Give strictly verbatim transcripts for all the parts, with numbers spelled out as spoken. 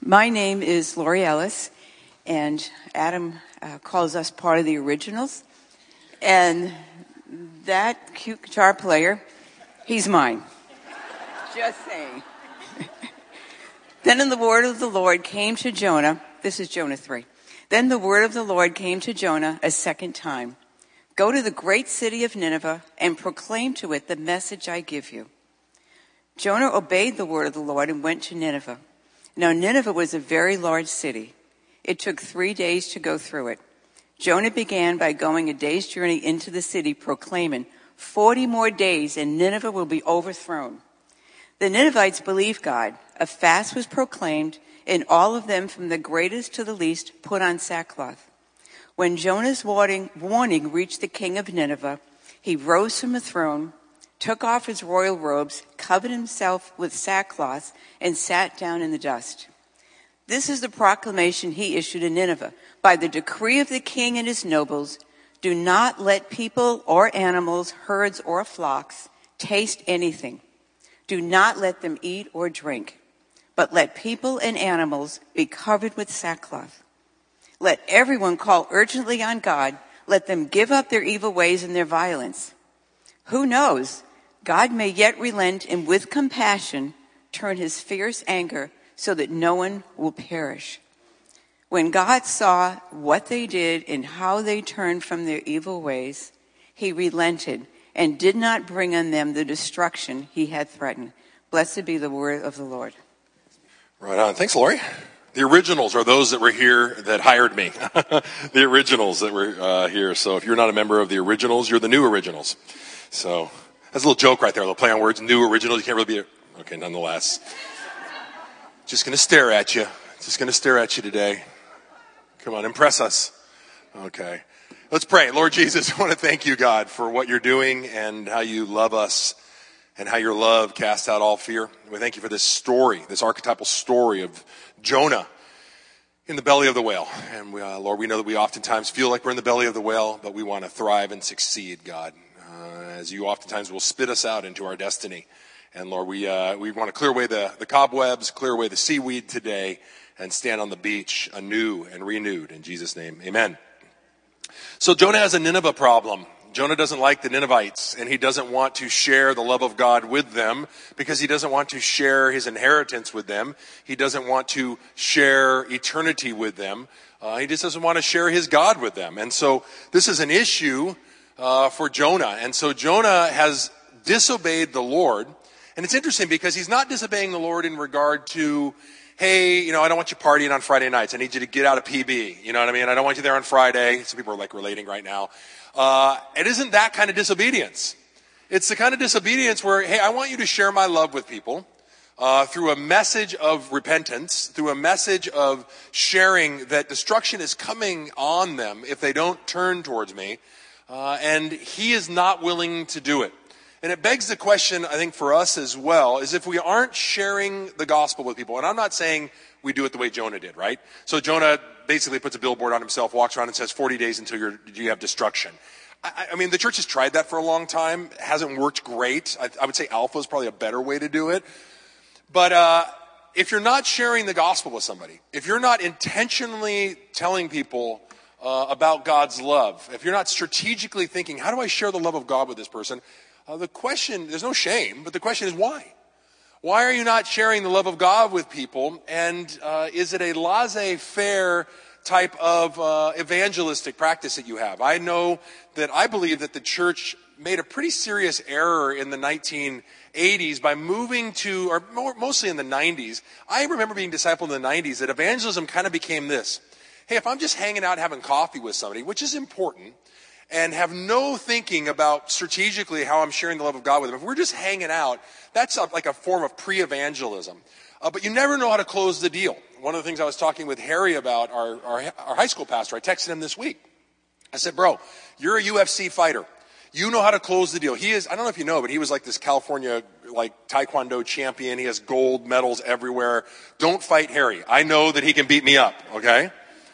My name is Lori Ellis, and Adam uh, calls us part of the originals. And that cute guitar player, he's mine. Just saying. Then in the word of the Lord came to Jonah, this is Jonah three. Then the word of the Lord came to Jonah a second time. Go to the great city of Nineveh and proclaim to it the message I give you. Jonah obeyed the word of the Lord and went to Nineveh. Now Nineveh was a very large city. It took three days to go through it. Jonah began by going a day's journey into the city, proclaiming, forty more days and Nineveh will be overthrown. The Ninevites believed God. A fast was proclaimed, and all of them, from the greatest to the least, put on sackcloth. When Jonah's warning, warning reached the king of Nineveh, he rose from the throne, took off his royal robes, covered himself with sackcloth, and sat down in the dust. This is the proclamation he issued in Nineveh. By the decree of the king and his nobles, do not let people or animals, herds or flocks, taste anything. Do not let them eat or drink, but let people and animals be covered with sackcloth. Let everyone call urgently on God. Let them give up their evil ways and their violence. Who knows? God may yet relent and with compassion turn his fierce anger so that no one will perish. When God saw what they did and how they turned from their evil ways, he relented and did not bring on them the destruction he had threatened. Blessed be the word of the Lord. Right on. Thanks, Lori. The originals are those that were here that hired me. The originals that were uh, here. So if you're not a member of the originals, you're the new originals. So that's a little joke right there, a little play on words. New originals, you can't really be a... Okay, nonetheless. Just going to stare at you. Just going to stare at you today. Come on, impress us. Okay. Let's pray. Lord Jesus, I want to thank you, God, for what you're doing and how you love us and how your love casts out all fear. We thank you for this story, this archetypal story of Jonah in the belly of the whale. And we, uh, Lord, we know that we oftentimes feel like we're in the belly of the whale, but we want to thrive and succeed, God. Uh, as you oftentimes will spit us out into our destiny. And Lord, we uh, we want to clear away the, the cobwebs, clear away the seaweed today, and stand on the beach anew and renewed. In Jesus' name, amen. So Jonah has a Nineveh problem. Jonah doesn't like the Ninevites, and he doesn't want to share the love of God with them because he doesn't want to share his inheritance with them. He doesn't want to share eternity with them. Uh, he just doesn't want to share his God with them. And so this is an issue Uh, for Jonah. And so Jonah has disobeyed the Lord. And it's interesting because he's not disobeying the Lord in regard to, hey, you know, I don't want you partying on Friday nights. I need you to get out of P B. You know what I mean? I don't want you there on Friday. Some people are like relating right now. Uh, it isn't that kind of disobedience. It's the kind of disobedience where, hey, I want you to share my love with people uh, through a message of repentance, through a message of sharing that destruction is coming on them if they don't turn towards me. Uh, and he is not willing to do it. And it begs the question, I think, for us as well, is if we aren't sharing the gospel with people, and I'm not saying we do it the way Jonah did, right? So Jonah basically puts a billboard on himself, walks around and says, forty days until you're, you have destruction. I, I mean, the church has tried that for a long time. It hasn't worked great. I, I would say Alpha is probably a better way to do it. But uh, if you're not sharing the gospel with somebody, if you're not intentionally telling people Uh, about God's love, if you're not strategically thinking, how do I share the love of God with this person? Uh, the question, there's no shame, but the question is why? Why are you not sharing the love of God with people? And uh, is it a laissez-faire type of uh, evangelistic practice that you have? I know that I believe that the church made a pretty serious error in the nineteen eighties by moving to, or more, mostly in the nineties. I remember being discipled in the nineties that evangelism kind of became this. Hey, if I'm just hanging out having coffee with somebody, which is important, and have no thinking about strategically how I'm sharing the love of God with them, if we're just hanging out, that's a, like a form of pre-evangelism. Uh, but you never know how to close the deal. One of the things I was talking with Harry about, our, our, our high school pastor, I texted him this week. I said, bro, you're a U F C fighter. You know how to close the deal. He is, I don't know if you know, but he was like this California like Taekwondo champion. He has gold medals everywhere. Don't fight Harry. I know that he can beat me up, okay?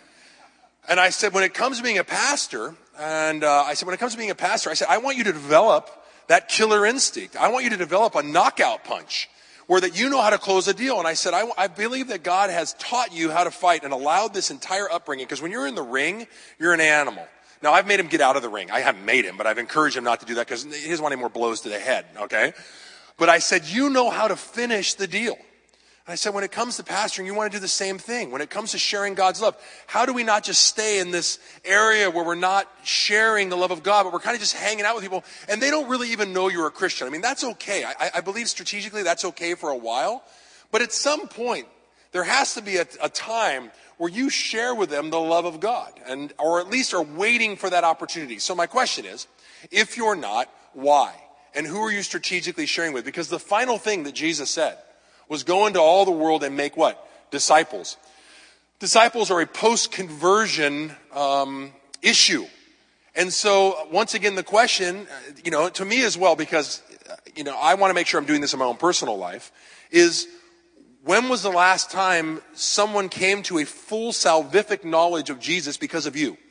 And I said, when it comes to being a pastor, and uh, I said, when it comes to being a pastor, I said, I want you to develop that killer instinct. I want you to develop a knockout punch were that you know how to close a deal. And I said, I, I believe that God has taught you how to fight and allowed this entire upbringing. Because when you're in the ring, you're an animal. Now, I've made him get out of the ring. I haven't made him, but I've encouraged him not to do that because he doesn't want any more blows to the head, okay? But I said, you know how to finish the deal. I said, when it comes to pastoring, you want to do the same thing. When it comes to sharing God's love, how do we not just stay in this area where we're not sharing the love of God, but we're kind of just hanging out with people, and they don't really even know you're a Christian? I mean, that's okay. I, I believe strategically that's okay for a while. But at some point, there has to be a, a time where you share with them the love of God, and or at least are waiting for that opportunity. So my question is, if you're not, why? And who are you strategically sharing with? Because the final thing that Jesus said was go into all the world and make what? Disciples. Disciples are a post-conversion um, issue. And so, once again, the question, you know, to me as well, because, you know, I want to make sure I'm doing this in my own personal life, is when was the last time someone came to a full salvific knowledge of Jesus because of you?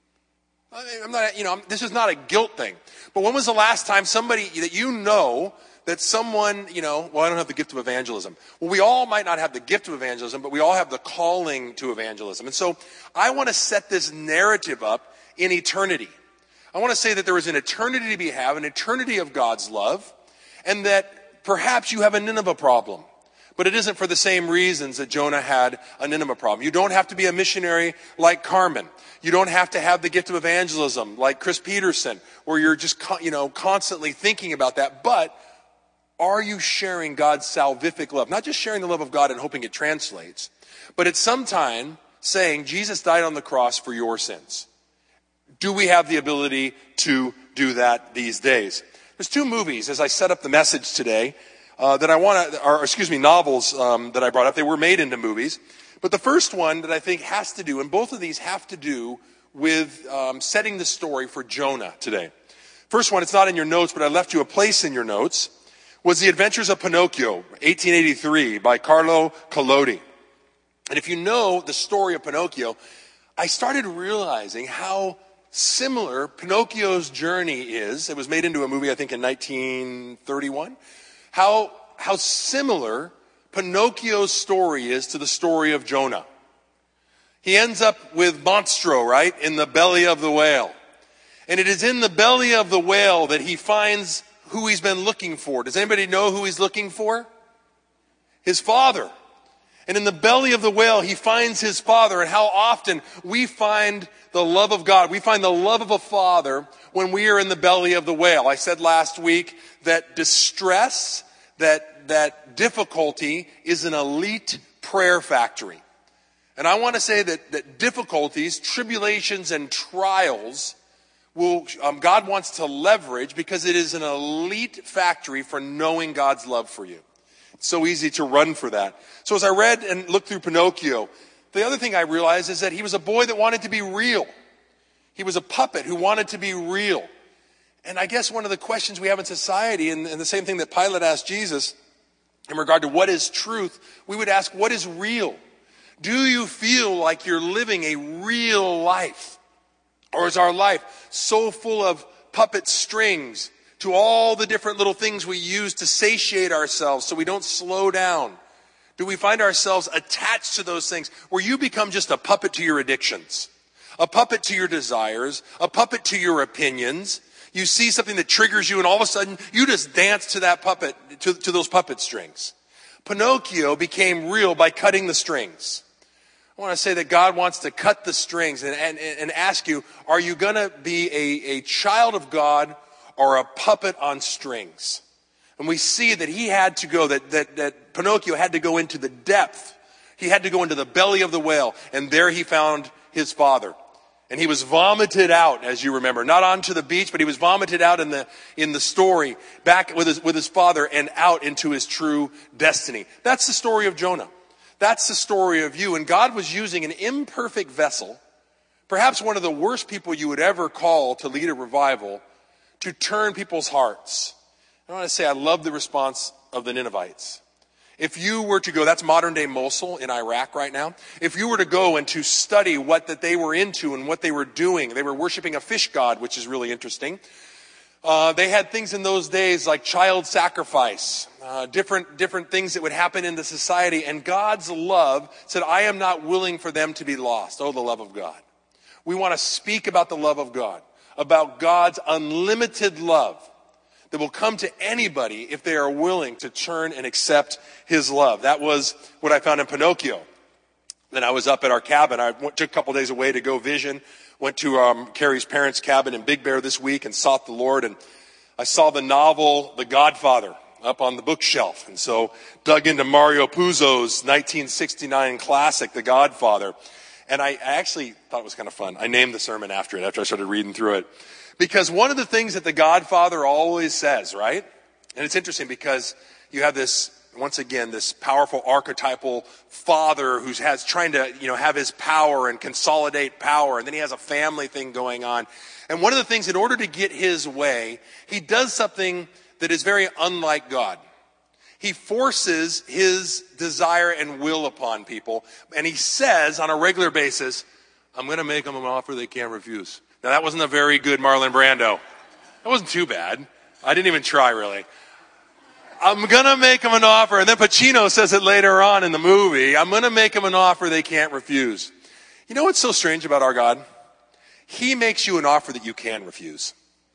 I mean, I'm not, you know, this is not a guilt thing. But when was the last time somebody that you know that someone, you know, well, I don't have the gift of evangelism. Well, we all might not have the gift of evangelism, but we all have the calling to evangelism. And so I want to set this narrative up in eternity. I want to say that there is an eternity to be had, an eternity of God's love, and that perhaps you have a Nineveh problem. But it isn't for the same reasons that Jonah had a Nineveh problem. You don't have to be a missionary like Carmen. You don't have to have the gift of evangelism like Chris Peterson, where you're just, you know, constantly thinking about that. But are you sharing God's salvific love? Not just sharing the love of God and hoping it translates, but at some time saying, Jesus died on the cross for your sins. Do we have the ability to do that these days? There's two movies, as I set up the message today, uh, that I want to, or excuse me, novels um, that I brought up. They were made into movies. But the first one that I think has to do, and both of these have to do with um, setting the story for Jonah today. First one, it's not in your notes, but I left you a place in your notes, was The Adventures of Pinocchio, eighteen eighty-three, by Carlo Collodi. And if you know the story of Pinocchio, I started realizing how similar Pinocchio's journey is. It was made into a movie, I think, in nineteen thirty-one. How, how similar Pinocchio's story is to the story of Jonah. He ends up with Monstro, right, in the belly of the whale. And it is in the belly of the whale that he finds who he's been looking for. Does anybody know who he's looking for? His father. And in the belly of the whale, he finds his father. And how often we find the love of God. We find the love of a father when we are in the belly of the whale. I said last week that distress, that, that difficulty is an elite prayer factory. And I want to say that, that difficulties, tribulations, and trials will, um, God wants to leverage because it is an elite factory for knowing God's love for you. It's so easy to run for that. So as I read and looked through Pinocchio, the other thing I realized is that he was a boy that wanted to be real. He was a puppet who wanted to be real. And I guess one of the questions we have in society, and, and the same thing that Pilate asked Jesus in regard to what is truth, we would ask, what is real? Do you feel like you're living a real life? Or is our life so full of puppet strings to all the different little things we use to satiate ourselves so we don't slow down? Do we find ourselves attached to those things where you become just a puppet to your addictions, a puppet to your desires, a puppet to your opinions? You see something that triggers you and all of a sudden you just dance to that puppet, to, to those puppet strings. Pinocchio became real by cutting the strings. I want to say that God wants to cut the strings and, and, and ask you, are you going to be a, a child of God or a puppet on strings? And we see that he had to go, that, that, that Pinocchio had to go into the depth. He had to go into the belly of the whale. And there he found his father. And he was vomited out, as you remember. Not onto the beach, but he was vomited out in the, in the story, back with his, with his father and out into his true destiny. That's the story of Jonah. That's the story of you. And God was using an imperfect vessel, perhaps one of the worst people you would ever call to lead a revival, to turn people's hearts. I want to say I love the response of the Ninevites. If you were to go, that's modern day Mosul in Iraq right now. If you were to go and to study what that they were into and what they were doing, they were worshiping a fish god, which is really interesting. Uh, they had things in those days like child sacrifice, uh, different, different things that would happen in the society. And God's love said, I am not willing for them to be lost. Oh, the love of God. We want to speak about the love of God, about God's unlimited love that will come to anybody if they are willing to turn and accept his love. That was what I found in Pinocchio. Then I was up at our cabin. I went, took a couple days away to go vision. Went to um, Carrie's parents' cabin in Big Bear this week and sought the Lord. And I saw the novel The Godfather up on the bookshelf. And so dug into Mario Puzo's nineteen sixty-nine classic, The Godfather. And I actually thought it was kind of fun. I named the sermon after it, after I started reading through it. Because one of the things that The Godfather always says, right? And it's interesting because you have this, once again, this powerful archetypal father who's has trying to, you know, have his power and consolidate power. And then he has a family thing going on. And one of the things, in order to get his way, he does something that is very unlike God. He forces his desire and will upon people. And he says on a regular basis, I'm going to make them an offer they can't refuse. Now, that wasn't a very good Marlon Brando. That wasn't too bad. I didn't even try, really. I'm going to make them an offer. And then Pacino says it later on in the movie. I'm going to make them an offer they can't refuse. You know what's so strange about our God? He makes you an offer that you can refuse.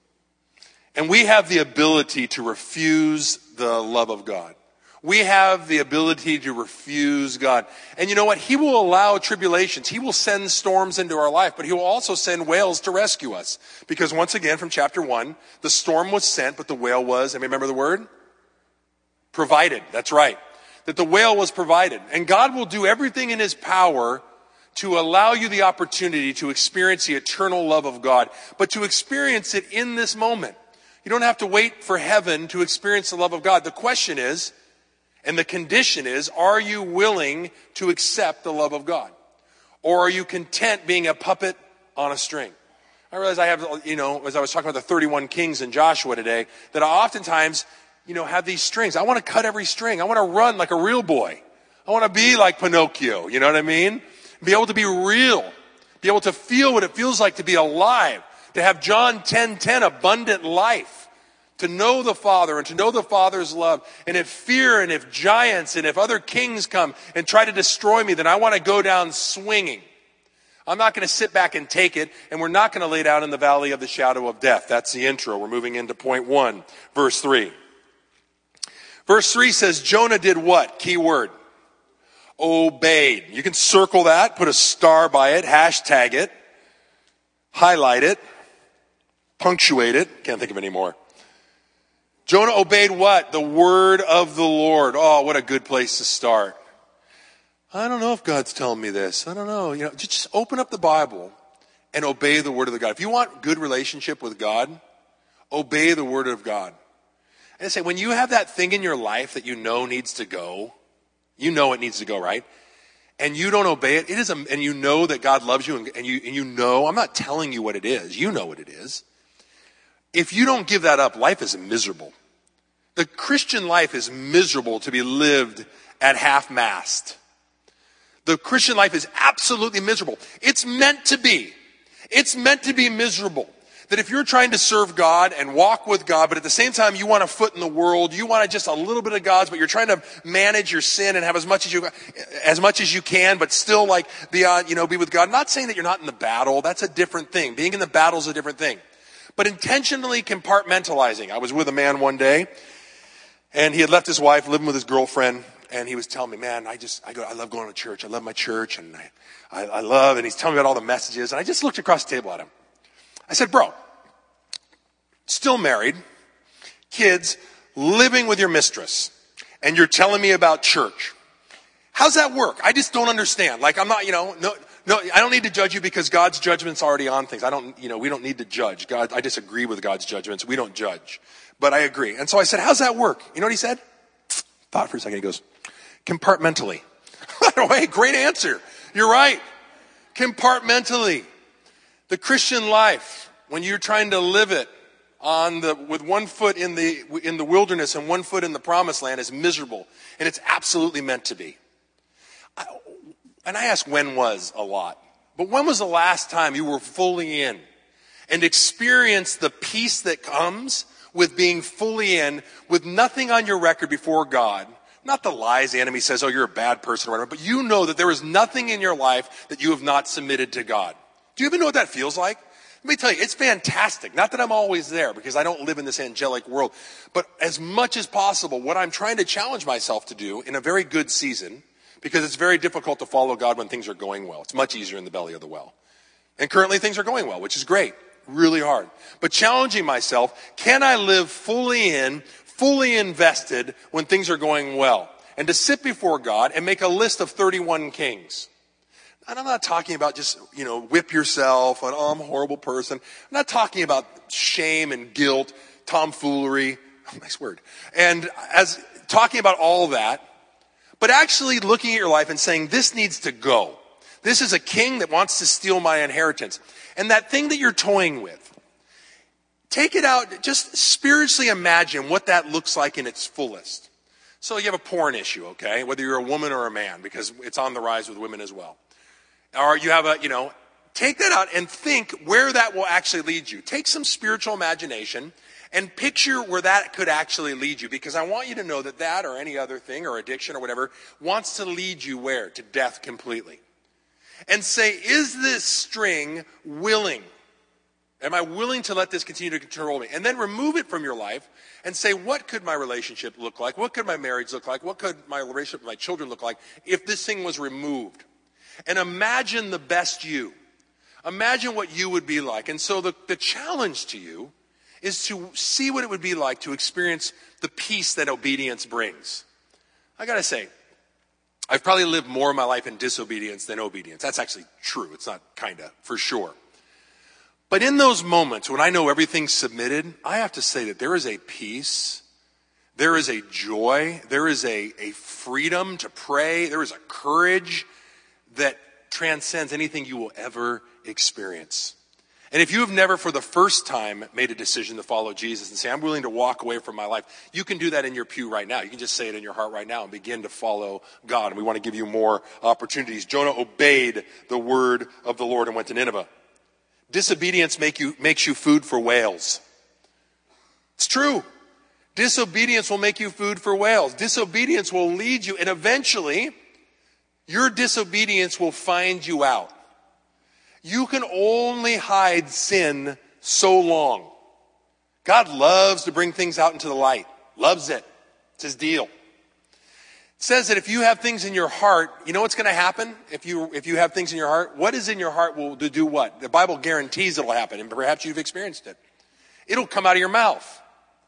And we have the ability to refuse the love of God. We have the ability to refuse God. And you know what? He will allow tribulations. He will send storms into our life, but he will also send whales to rescue us. Because once again, from chapter one, the storm was sent, but the whale was, and remember the word? Provided. That's right. That the whale was provided. And God will do everything in his power to allow you the opportunity to experience the eternal love of God, but to experience it in this moment. You don't have to wait for heaven to experience the love of God. The question is, and the condition is, are you willing to accept the love of God? Or are you content being a puppet on a string? I realize I have, you know, as I was talking about the thirty-one kings in Joshua today, that I oftentimes, you know, have these strings. I want to cut every string. I want to run like a real boy. I want to be like Pinocchio, you know what I mean? Be able to be real. Be able to feel what it feels like to be alive. To have John ten ten, abundant life. To know the Father and to know the Father's love. And if fear and if giants and if other kings come and try to destroy me, then I want to go down swinging. I'm not going to sit back and take it, and we're not going to lay down in the valley of the shadow of death. That's the intro. We're moving into point one, verse three. Verse three says, Jonah did what? Key word. Obeyed. You can circle that, put a star by it, hashtag it, highlight it, punctuate it. Can't think of any more. Jonah obeyed what? The word of the Lord. Oh, what a good place to start. I don't know if God's telling me this. I don't know. You know, just open up the Bible and obey the word of the God. If you want good relationship with God, obey the word of God. And I say, when you have that thing in your life that you know needs to go, you know it needs to go, right? And you don't obey it, it is a, and you know that God loves you, and, and you and you know, I'm not telling you what it is. You know what it is. If you don't give that up, life is miserable. The Christian life is miserable to be lived at half-mast. The Christian life is absolutely miserable. It's meant to be. It's meant to be miserable. That if you're trying to serve God and walk with God, but at the same time you want a foot in the world, you want just a little bit of God's, but you're trying to manage your sin and have as much as you as much as you can, but still like be on, you know, be with God. I'm not saying that you're not in the battle. That's a different thing. Being in the battle is a different thing. But intentionally compartmentalizing. I was with a man one day, and he had left his wife, living with his girlfriend, and he was telling me, man, I just, I go, I love going to church. I love my church, and I, I, I love, and he's telling me about all the messages, and I just looked across the table at him. I said, bro, still married, kids, living with your mistress, and you're telling me about church. How's that work? I just don't understand. Like, I'm not, you know, no, no, I don't need to judge you because God's judgment's already on things. I don't, you know, we don't need to judge. God, I disagree with God's judgments. We don't judge. But I agree. And so I said, how's that work? You know what he said? Thought for a second. He goes, compartmentally. Hey, great answer. You're right. Compartmentally. The Christian life, when you're trying to live it on the, with one foot in the, in the wilderness and one foot in the promised land, is miserable. And it's absolutely meant to be. I, and I ask when was a lot. But when was the last time you were fully in and experience the peace that comes with being fully in, with nothing on your record before God. Not the lies the enemy says, oh, you're a bad person or whatever, but you know that there is nothing in your life that you have not submitted to God. Do you even know what that feels like? Let me tell you, it's fantastic. Not that I'm always there, because I don't live in this angelic world, but as much as possible, what I'm trying to challenge myself to do in a very good season, because it's very difficult to follow God when things are going well. It's much easier in the belly of the well. And currently things are going well, which is great. Really hard. But challenging myself, can I live fully in, fully invested when things are going well? And to sit before God and make a list of thirty-one kings. And I'm not talking about just, you know, whip yourself, and oh, I'm a horrible person. I'm not talking about shame and guilt, tomfoolery, oh, nice word. And as talking about all that, but actually looking at your life and saying, this needs to go. This is a king that wants to steal my inheritance. And that thing that you're toying with, take it out, just spiritually imagine what that looks like in its fullest. So you have a porn issue, okay? Whether you're a woman or a man, because it's on the rise with women as well. Or you have a, you know, take that out and think where that will actually lead you. Take some spiritual imagination and picture where that could actually lead you. Because I want you to know that that or any other thing or addiction or whatever wants to lead you where? To death completely. And say, is this string willing? Am I willing to let this continue to control me? And then remove it from your life and say, what could my relationship look like? What could my marriage look like? What could my relationship with my children look like if this thing was removed? And imagine the best you. Imagine what you would be like. And so the, the challenge to you is to see what it would be like to experience the peace that obedience brings. I gotta say, I've probably lived more of my life in disobedience than obedience. That's actually true. It's not kinda, for sure. But in those moments when I know everything's submitted, I have to say that there is a peace, there is a joy, there is a, a freedom to pray, there is a courage that transcends anything you will ever experience. And if you have never for the first time made a decision to follow Jesus and say, I'm willing to walk away from my life, you can do that in your pew right now. You can just say it in your heart right now and begin to follow God. And we want to give you more opportunities. Jonah obeyed the word of the Lord and went to Nineveh. Disobedience make you, makes you food for whales. It's true. Disobedience will make you food for whales. Disobedience will lead you, and eventually your disobedience will find you out. You can only hide sin so long. God loves to bring things out into the light. Loves it. It's his deal. It says that if you have things in your heart, you know what's going to happen? If you if you have things in your heart, what is in your heart will do what? The Bible guarantees it'll happen, and perhaps you've experienced it. It'll come out of your mouth.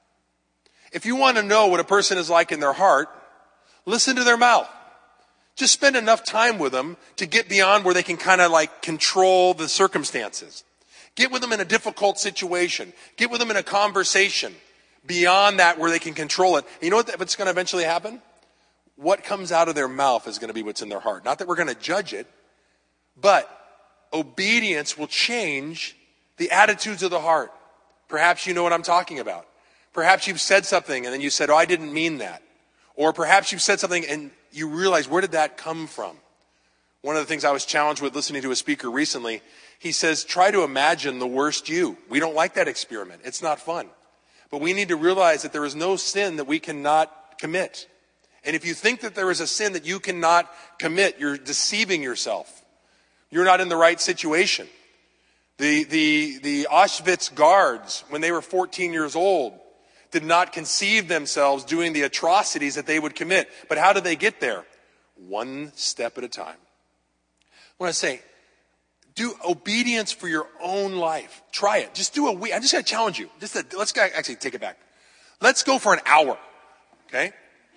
If you want to know what a person is like in their heart, listen to their mouth. Just spend enough time with them to get beyond where they can kind of like control the circumstances. Get with them in a difficult situation. Get with them in a conversation beyond that where they can control it. And you know what, what's going to eventually happen? What comes out of their mouth is going to be what's in their heart. Not that we're going to judge it, but obedience will change the attitudes of the heart. Perhaps you know what I'm talking about. Perhaps you've said something and then you said, oh, I didn't mean that. Or perhaps you've said something and you realize, where did that come from? One of the things I was challenged with listening to a speaker recently, he says, try to imagine the worst you. We don't like that experiment. It's not fun. But we need to realize that there is no sin that we cannot commit. And if you think that there is a sin that you cannot commit, you're deceiving yourself. You're not in the right situation. The, the, the Auschwitz guards, when they were fourteen years old, did not conceive themselves doing the atrocities that they would commit. But how did they get there? One step at a time. I want to say, do obedience for your own life. Try it. Just do a week. I'm just going to challenge you. Just a, let's go, actually take it back. Let's go for an hour. Okay?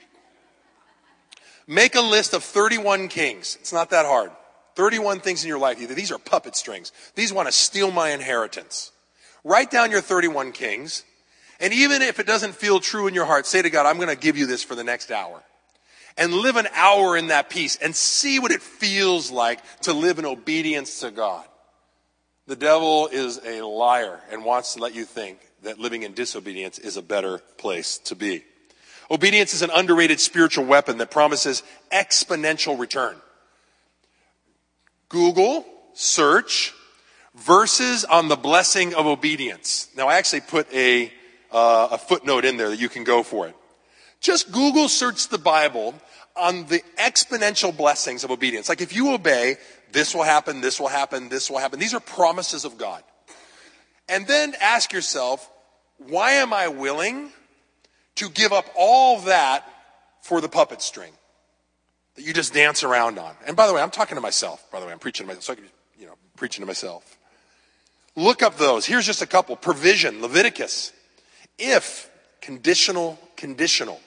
Make a list of thirty-one kings. It's not that hard. thirty-one things in your life. Either these are puppet strings. These want to steal my inheritance. Write down your thirty-one kings. And even if it doesn't feel true in your heart, say to God, I'm going to give you this for the next hour. And live an hour in that peace and see what it feels like to live in obedience to God. The devil is a liar and wants to let you think that living in disobedience is a better place to be. Obedience is an underrated spiritual weapon that promises exponential return. Google, search, Verses on the blessing of obedience. Now, I actually put a, uh, a footnote in there that you can go for it. Just Google search the Bible on the exponential blessings of obedience. Like if you obey, this will happen, this will happen, this will happen. These are promises of God. And then ask yourself, why am I willing to give up all that for the puppet string that you just dance around on? And by the way, I'm talking to myself. By the way, I'm preaching to myself. So I can, you know, preaching to myself. Look up those. Here's just a couple. Provision, Leviticus. If, conditional, conditional.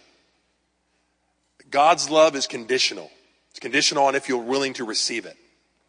God's love is conditional. It's conditional on if you're willing to receive it.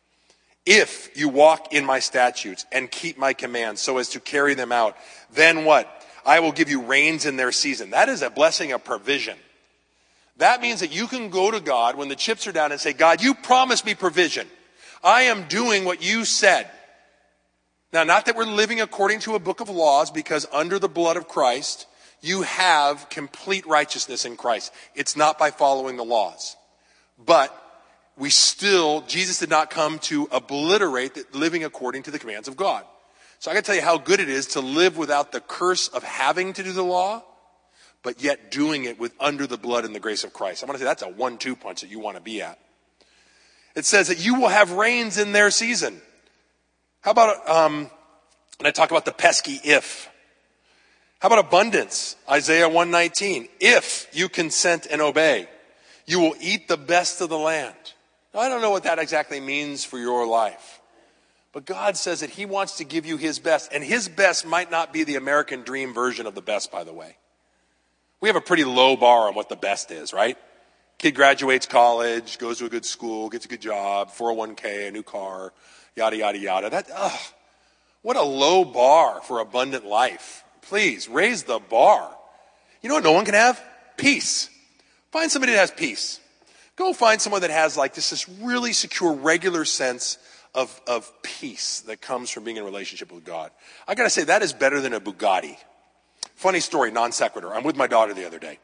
If you walk in my statutes and keep my commands so as to carry them out, then what? I will give you rains in their season. That is a blessing of provision. That means that you can go to God when the chips are down and say, God, you promised me provision. I am doing what you said. Now, not that we're living according to a book of laws, because under the blood of Christ, you have complete righteousness in Christ. It's not by following the laws. But we still, Jesus did not come to obliterate the living according to the commands of God. So I got to tell you how good it is to live without the curse of having to do the law, but yet doing it with under the blood and the grace of Christ. I want to say that's a one two punch that you want to be at. It says that you will have rains in their season. How about, um, and I talk about the pesky if. How about abundance? Isaiah one nineteen. If you consent and obey, you will eat the best of the land. Now, I don't know what that exactly means for your life. But God says that he wants to give you his best. And his best might not be the American dream version of the best, by the way. We have a pretty low bar on what the best is, right? Kid graduates college, goes to a good school, gets a good job, four oh one k, a new car, yada, yada, yada. That, ugh, what a low bar for abundant life. Please, raise the bar. You know what no one can have? Peace. Find somebody that has peace. Go find someone that has like this, this really secure, regular sense of, of peace that comes from being in a relationship with God. I gotta say, that is better than a Bugatti. Funny story, non sequitur. I'm with my daughter the other day.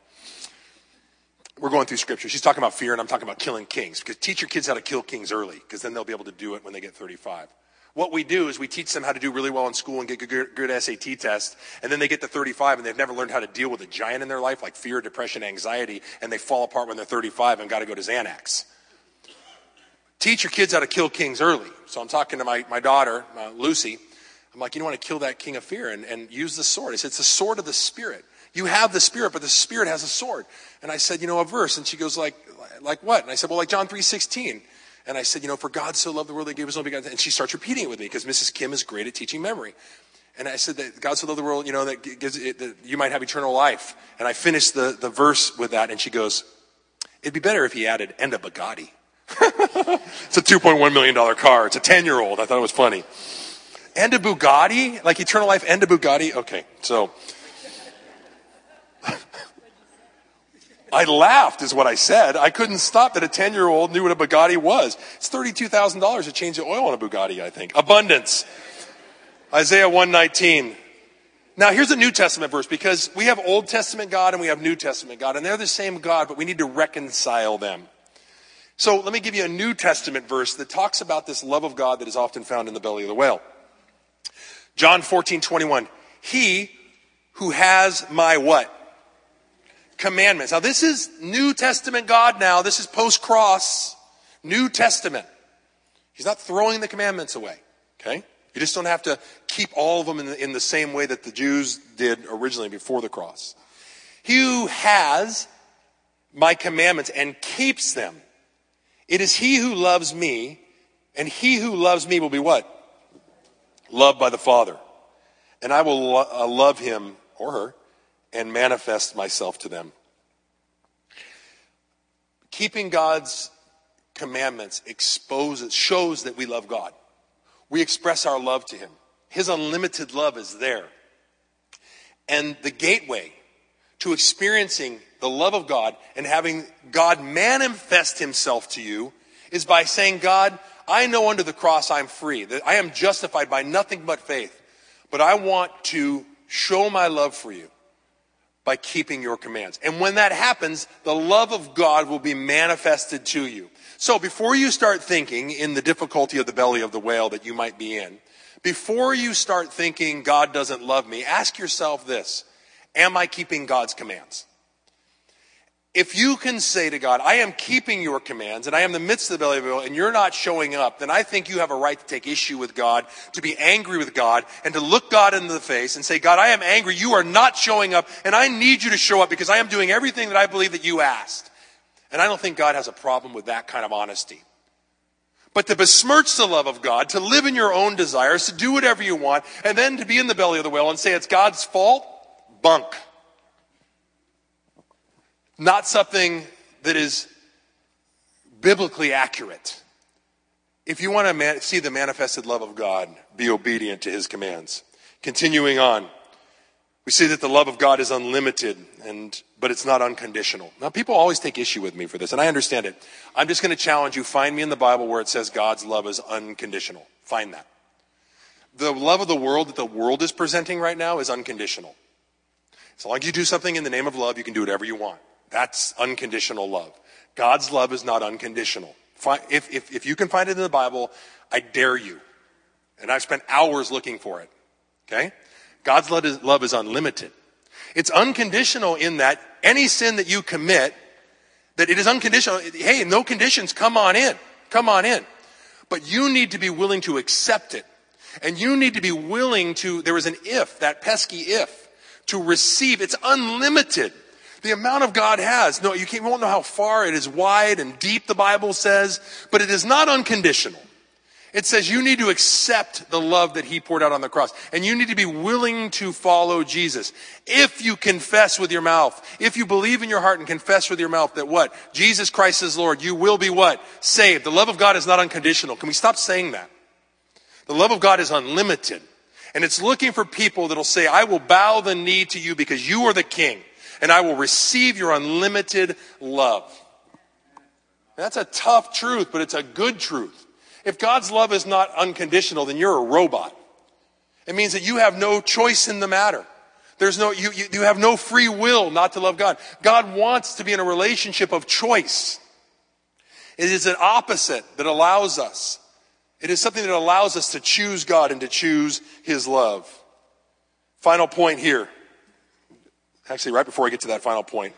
We're going through scripture. She's talking about fear and I'm talking about killing kings. Because teach your kids how to kill kings early, because then they'll be able to do it when they get thirty-five. What we do is we teach them how to do really well in school and get good, good S A T tests, and then they get to thirty-five and they've never learned how to deal with a giant in their life like fear, depression, anxiety, and they fall apart when they're thirty-five and got to go to Xanax. Teach your kids how to kill kings early. So I'm talking to my, my daughter, uh, Lucy. I'm like, you don't want to kill that king of fear and, and use the sword. I said, it's the sword of the Spirit. You have the Spirit, but the Spirit has a sword. And I said, you know, a verse. And she goes like, like what? And I said, well, like John three sixteen. And I said, you know, for God so loved the world that he gave his only begotten. And she starts repeating it with me because Missus Kim is great at teaching memory. And I said that God so loved the world, you know, that gives it, that you might have eternal life. And I finished the, the verse with that. And she goes, it'd be better if he added, and a Bugatti. It's a two point one million dollars car. It's a ten-year-old. I thought it was funny. And a Bugatti? Like eternal life and a Bugatti? Okay, so. I laughed is what I said. I couldn't stop that a ten-year-old knew what a Bugatti was. It's thirty-two thousand dollars to change the oil on a Bugatti, I think. Abundance. Isaiah one nineteen. Now, here's a New Testament verse, because we have Old Testament God and we have New Testament God, and they're the same God, but we need to reconcile them. So let me give you a New Testament verse that talks about this love of God that is often found in the belly of the whale. John fourteen twenty-one. He who has my what? Commandments. Now this is New Testament God now. This is post-cross. New Testament. He's not throwing the commandments away. Okay? You just don't have to keep all of them in the, in the same way that the Jews did originally before the cross. He who has my commandments and keeps them. It is he who loves me, and he who loves me will be what? Loved by the Father. And I will lo- uh, love him or her and manifest myself to them. Keeping God's commandments exposes, shows that we love God. We express our love to him. His unlimited love is there. And the gateway to experiencing the love of God and having God manifest himself to you is by saying, God, I know under the cross I'm free, that I am justified by nothing but faith, but I want to show my love for you by keeping your commands. And when that happens, the love of God will be manifested to you. So before you start thinking in the difficulty of the belly of the whale that you might be in, Before you start thinking God doesn't love me, ask yourself this: am I keeping God's commands? If you can say to God, I am keeping your commands, and I am in the midst of the belly of the whale, and you're not showing up, then I think you have a right to take issue with God, to be angry with God, and to look God in the face and say, God, I am angry. You are not showing up, and I need you to show up because I am doing everything that I believe that you asked. And I don't think God has a problem with that kind of honesty. But to besmirch the love of God, to live in your own desires, to do whatever you want, and then to be in the belly of the whale and say it's God's fault, bunk. Not something that is biblically accurate. If you want to man- see the manifested love of God, be obedient to his commands. Continuing on, we see that the love of God is unlimited, and but it's not unconditional. Now, people always take issue with me for this, and I understand it. I'm just going to challenge you. Find me in the Bible where it says God's love is unconditional. Find that. The love of the world that the world is presenting right now is unconditional. As long as you do something in the name of love, you can do whatever you want. That's unconditional love. God's love is not unconditional. If, if, if you can find it in the Bible, I dare you. And I've spent hours looking for it. Okay? God's love is, love is unlimited. It's unconditional in that any sin that you commit, that it is unconditional. Hey, no conditions, come on in. Come on in. But you need to be willing to accept it. And you need to be willing to, there is an if, that pesky if, to receive. It's unlimited. The amount of God has, no, you, can't, you won't know how far it is wide and deep, the Bible says, but it is not unconditional. It says you need to accept the love that he poured out on the cross. And you need to be willing to follow Jesus. If you confess with your mouth, if you believe in your heart and confess with your mouth that what? Jesus Christ is Lord, you will be what? Saved. The love of God is not unconditional. Can we stop saying that? The love of God is unlimited. And it's looking for people that'll say, I will bow the knee to you because you are the king. And I will receive your unlimited love. That's a tough truth, but it's a good truth. If God's love is not unconditional, then you're a robot. It means that you have no choice in the matter. There's no, you, you, you have no free will not to love God. God wants to be in a relationship of choice. It is an opposite that allows us. It is something that allows us to choose God and to choose his love. Final point here. Actually, right before I get to that final point.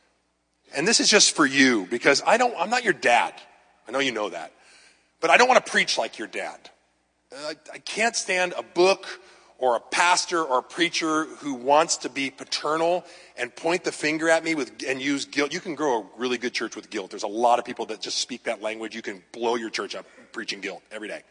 And this is just for you, because I don't, I'm not your dad. I know you know that. But I don't want to preach like your dad. I, I can't stand a book or a pastor or a preacher who wants to be paternal and point the finger at me with and use guilt. You can grow a really good church with guilt. There's a lot of people that just speak that language. You can blow your church up preaching guilt every day.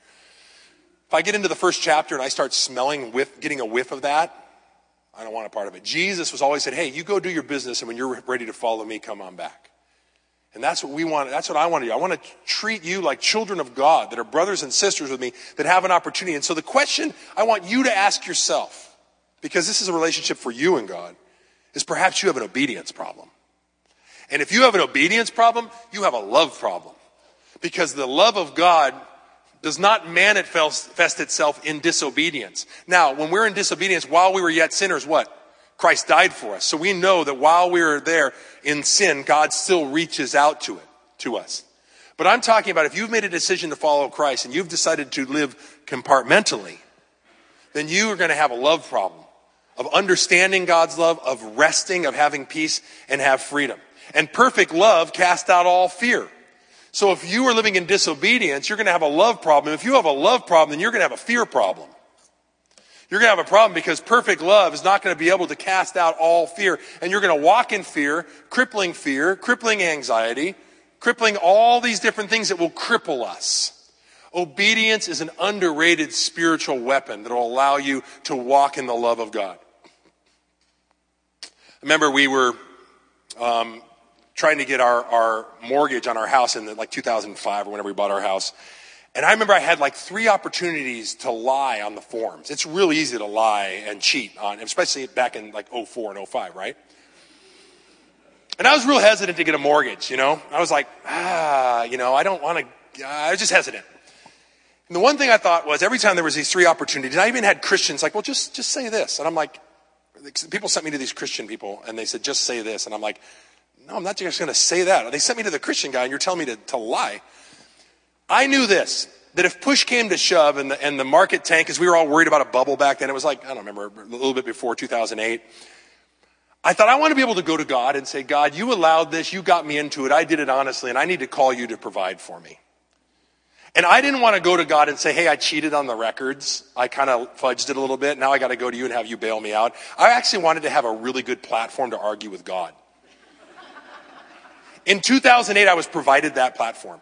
If I get into the first chapter and I start smelling, whiff, getting a whiff of that, I don't want a part of it. Jesus was always said, hey, you go do your business, and when you're ready to follow me, come on back. And that's what we want. That's what I want to do. I want to treat you like children of God that are brothers and sisters with me that have an opportunity. And so the question I want you to ask yourself, because this is a relationship for you and God, is perhaps you have an obedience problem. And if you have an obedience problem, you have a love problem. Because the love of God does not manifest itself in disobedience. Now, when we're in disobedience, while we were yet sinners, what? Christ died for us. So we know that while we are there in sin, God still reaches out to it, to us. But I'm talking about if you've made a decision to follow Christ and you've decided to live compartmentally, then you are going to have a love problem of understanding God's love, of resting, of having peace, and have freedom. And perfect love casts out all fear. So if you are living in disobedience, you're going to have a love problem. If you have a love problem, then you're going to have a fear problem. You're going to have a problem because perfect love is not going to be able to cast out all fear. And you're going to walk in fear, crippling fear, crippling anxiety, crippling all these different things that will cripple us. Obedience is an underrated spiritual weapon that will allow you to walk in the love of God. I remember we were um, trying to get our, our mortgage on our house in the, like two thousand five or whenever we bought our house. And I remember I had like three opportunities to lie on the forms. It's really easy to lie and cheat on, especially back in like oh four and oh five, right? And I was real hesitant to get a mortgage, you know. I was like, ah, you know, I don't want to, uh, I was just hesitant. And the one thing I thought was every time there was these three opportunities, and I even had Christians like, well, just, just say this. And I'm like, people sent me to these Christian people and they said, just say this. And I'm like, no, I'm not just going to say that. They sent me to the Christian guy and you're telling me to, to lie. I knew this. that if push came to shove and the, and the market tanked, because we were all worried about a bubble back then. It was like, I don't remember, a little bit before two thousand eight. I thought I want to be able to go to God and say, God, you allowed this. You got me into it. I did it honestly, and I need to call you to provide for me. And I didn't want to go to God and say, hey, I cheated on the records. I kind of fudged it a little bit. Now I got to go to you and have you bail me out. I actually wanted to have a really good platform to argue with God. In two thousand eight, I was provided that platform.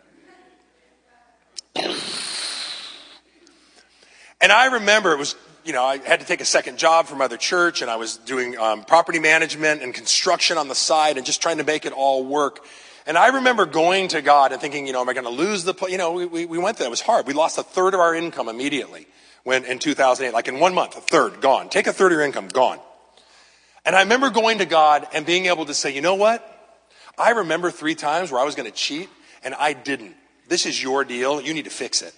And I remember it was, you know, I had to take a second job from other church, and I was doing um, property management and construction on the side and just trying to make it all work. And I remember going to God and thinking, you know, am I going to lose the, pl-? you know, we, we, we went there. It was hard. We lost a third of our income immediately when in two thousand eight, like in one month, a third gone. Take a third of your income, gone. And I remember going to God and being able to say, you know what? I remember three times where I was going to cheat and I didn't. This is your deal. You need to fix it.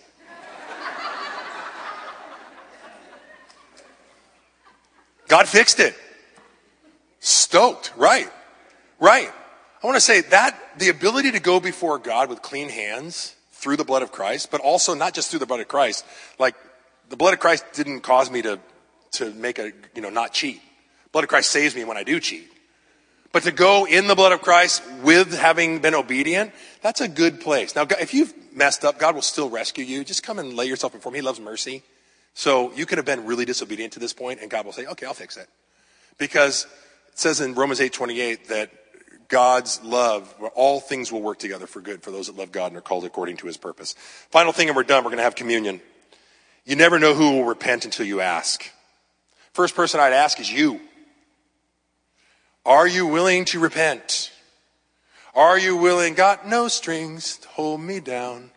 God fixed it. Stoked. Right. Right. I want to say that the ability to go before God with clean hands through the blood of Christ, but also not just through the blood of Christ. Like the blood of Christ didn't cause me to, to make a, you know, not cheat. Blood of Christ saves me when I do cheat. But to go in the blood of Christ with having been obedient, that's a good place. Now, if you've messed up, God will still rescue you. Just come and lay yourself before him. He loves mercy. So you could have been really disobedient to this point, and God will say, okay, I'll fix it. Because it says in Romans eight twenty-eight that God's love, all things will work together for good for those that love God and are called according to his purpose. Final thing, and we're done. We're going to have communion. You never know who will repent until you ask. First person I'd ask is you. Are you willing to repent? Are you willing? Got no strings to hold me down.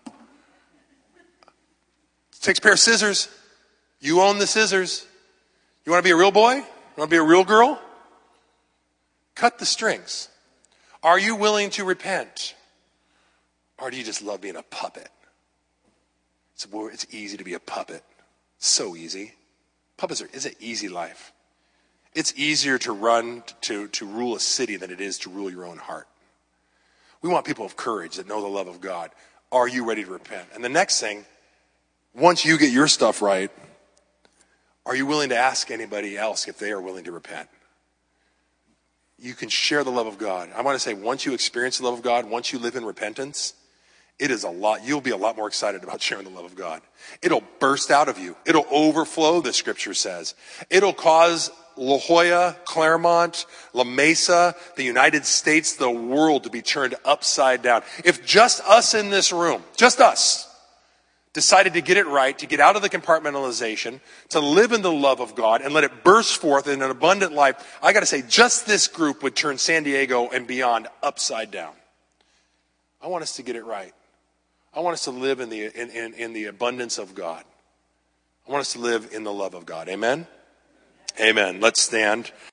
Takes a pair of scissors. You own the scissors. You want to be a real boy? You want to be a real girl? Cut the strings. Are you willing to repent? Or do you just love being a puppet? It's, it's easy to be a puppet. So easy. Puppets are, it's an easy life. It's easier to run, to, to rule a city than it is to rule your own heart. We want people of courage that know the love of God. Are you ready to repent? And the next thing, once you get your stuff right, are you willing to ask anybody else if they are willing to repent? You can share the love of God. I want to say, once you experience the love of God, once you live in repentance, it is a lot. You'll be a lot more excited about sharing the love of God. It'll burst out of you. It'll overflow, the scripture says. It'll cause La Jolla, Claremont, La Mesa, the United States, the world to be turned upside down. If just us in this room, just us, decided to get it right, to get out of the compartmentalization, to live in the love of God and let it burst forth in an abundant life, I got to say, just this group would turn San Diego and beyond upside down. I want us to get it right. I want us to live in the, in, in, in the abundance of God. I want us to live in the love of God. Amen? Amen. Let's stand.